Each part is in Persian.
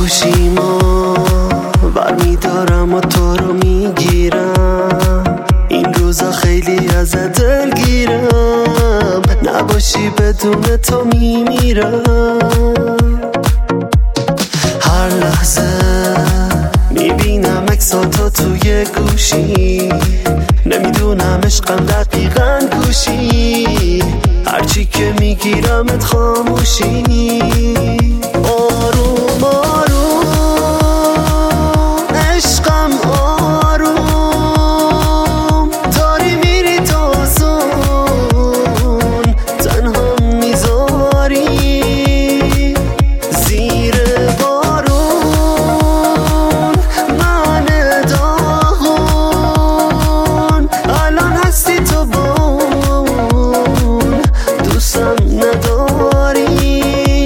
گوشیما برمیدارم و تو رو میگیرم. این روزا خیلی ازت دلگیرم، نباشی بدون تو میمیرم. هر لحظه میبینم عکساتو توی گوشی، نمیدونم عشقم دقیقاً کوشی. هرچی که میگیرمت خاموشی. آروم آروم عشقم آروم، داری میری تو آسون، تنها میذاری زیر بارون من داغون. الان هستی تو بون، دوستم نداری.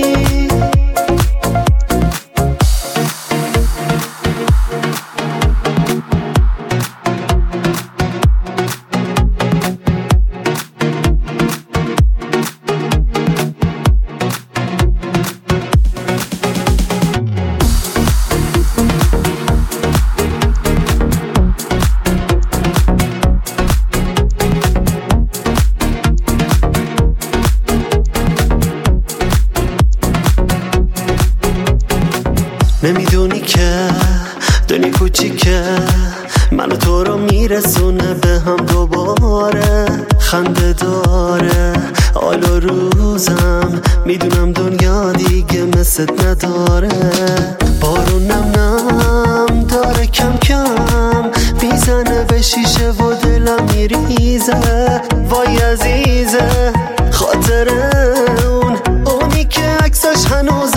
نمیدونی که دنیا کوچیکه، من و تو رو میرسونه به هم دوباره. خنده داره حال و روزم، میدونم دنیا دیگه مثلت نداره. بارون نم نم داره کم کم میزنه به شیشه و دلم میریزه. وای عزیزه خاطر اونی که عکسش هنوز